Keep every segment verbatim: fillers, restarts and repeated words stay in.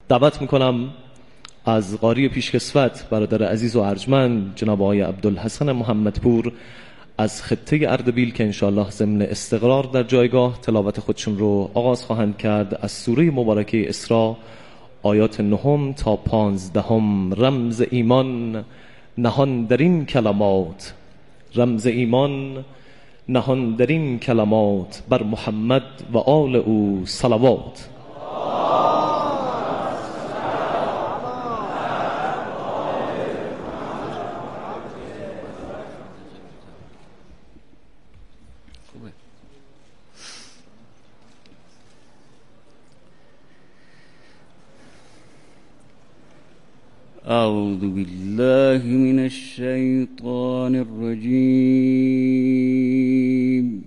دعوت میکنم از قاری پیشکسوت برادر عزیز و ارجمند جناب آقای عبدالحسن محمدپور از خطه اردبیل که انشاءالله ضمن استقرار در جایگاه تلاوت خودشون رو آغاز خواهند کرد از سوره مبارکه اسراء آیات نهم تا پانزدهم. رمز ایمان نهان در این کلمات، رمز ایمان نهان در این کلمات، بر محمد و آل او صلوات. أعوذ بالله من الشيطان الرجيم.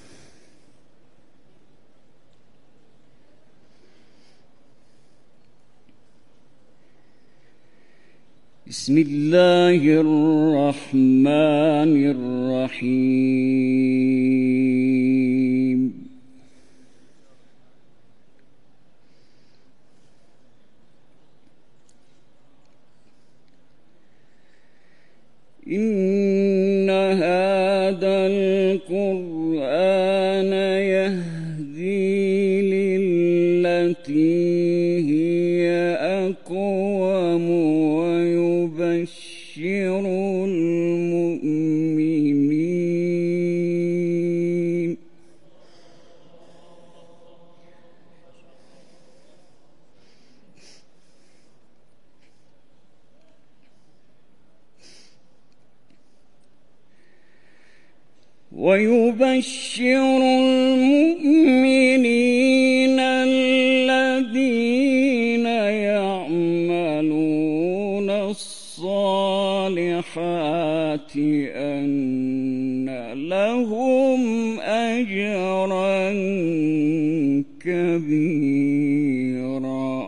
بسم الله الرحمن الرحيم. إن هذا القرآن يهدي للتي هي أقوم ويبشر المؤمنين ويبشر المؤمنين الذين يعملون الصالحات أن لهم أجرا كبيرا.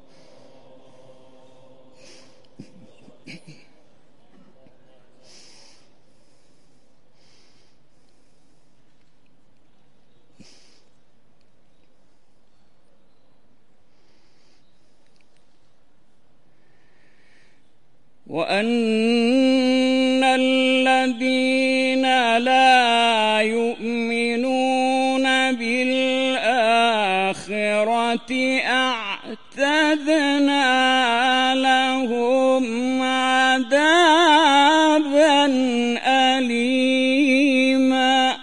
وأن الذين لا يؤمنون بالآخرة أعتدنا لهم عذابا أليما.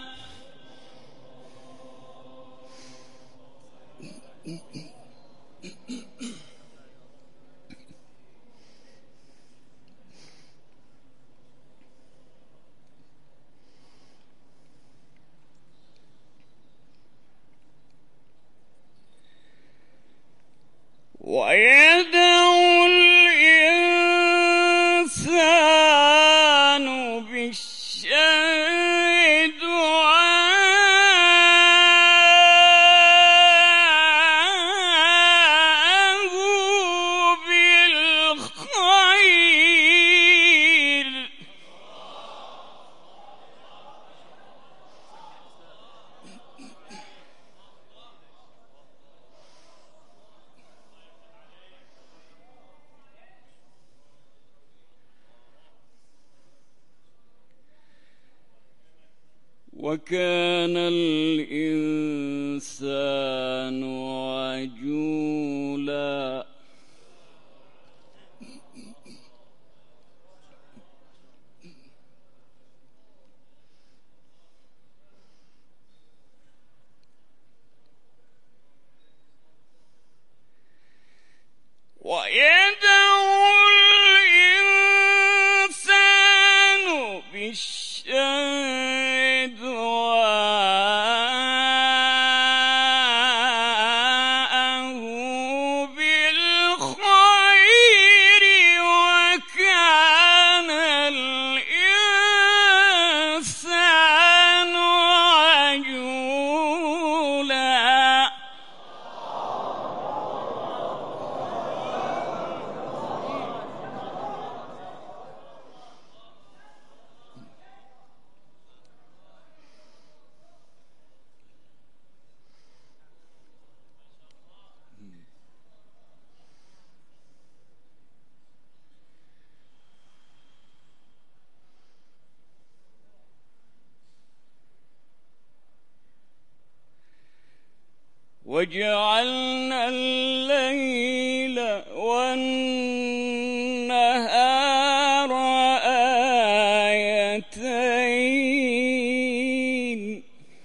ويدعو الإنسان بالشر دعاءه بالخير. وكان الإنسان عجولا. ويدعو الإنسان بالشر دعاءه بالخير وكان الإنسان عجولا. وجعلنا الليل والنهار آيتين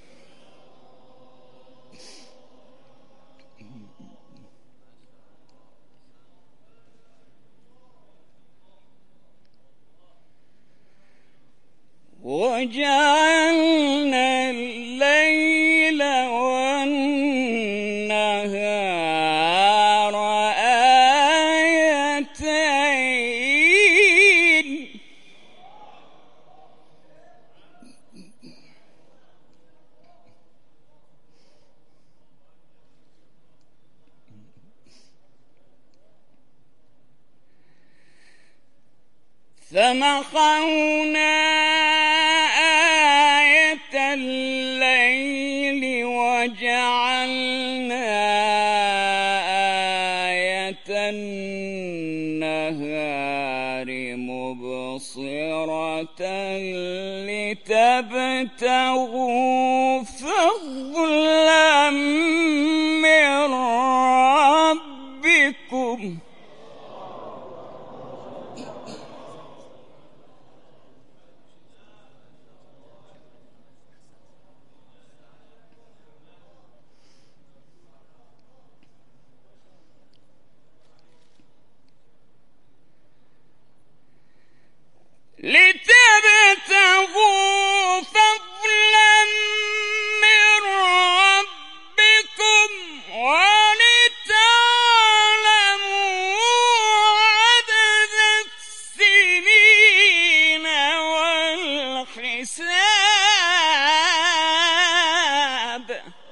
وجعلنا الليل والنهار آيتين فمحونا آية الليل وجعلنا آية النهار مبصرة لتبتغوا فضلا من ربكم لتبتغوا فضلا من ربكم ولتعلموا عدد السنين والحساب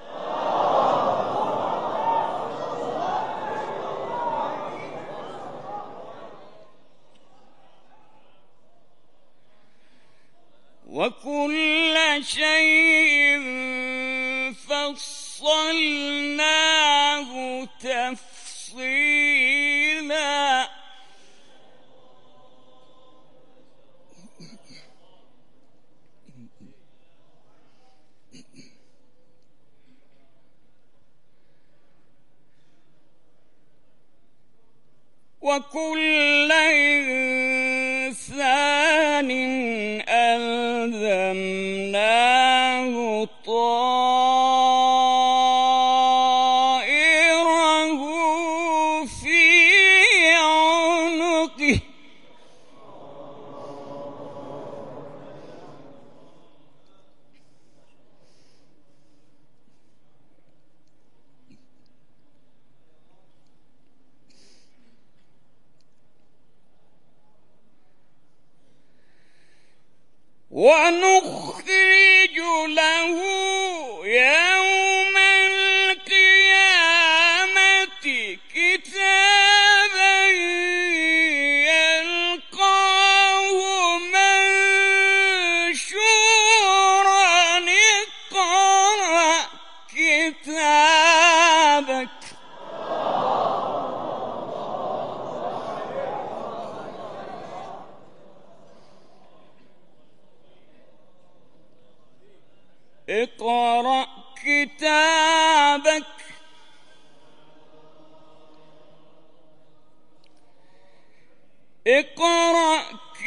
وكل شيء فصلناه تفصيلا وكل إنسان ألزمناه طائره في عنقه ونخرج له يوم القيامة كتابا يلقاه منشورا اقرأ كتابك اقرأ كتابك اقرأ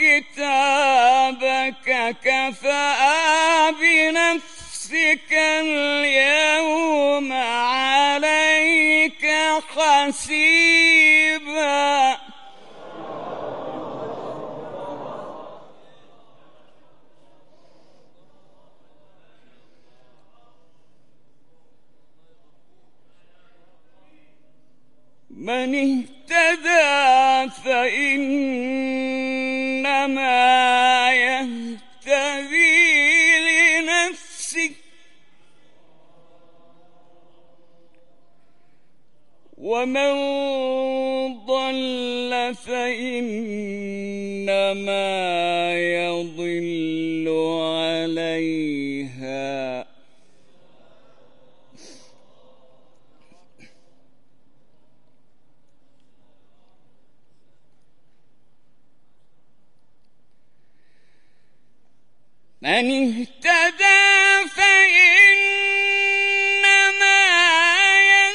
كتابك كفى بنفسك اليوم عليك حسيبا من اهتدى فإنما يهتدي لنفسه ومن ضل فإنما يضل عليها من اهتدى فإنما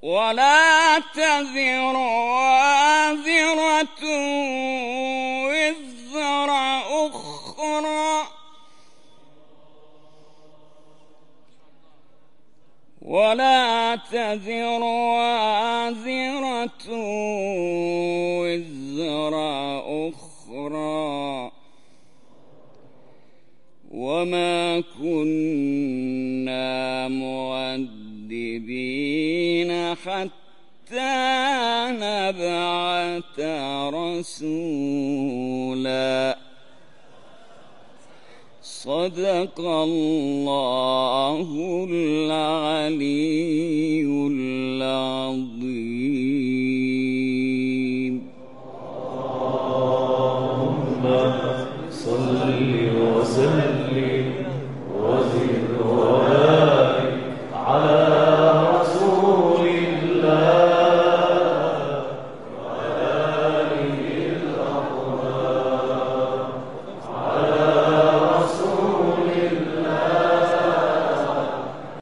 ولا تزر وازرة وزر أخرى ولا تزر وازرة وزر أخرى وما كنا مؤدبين حتى نبعث رسولا. صدق الله العلي العظيم.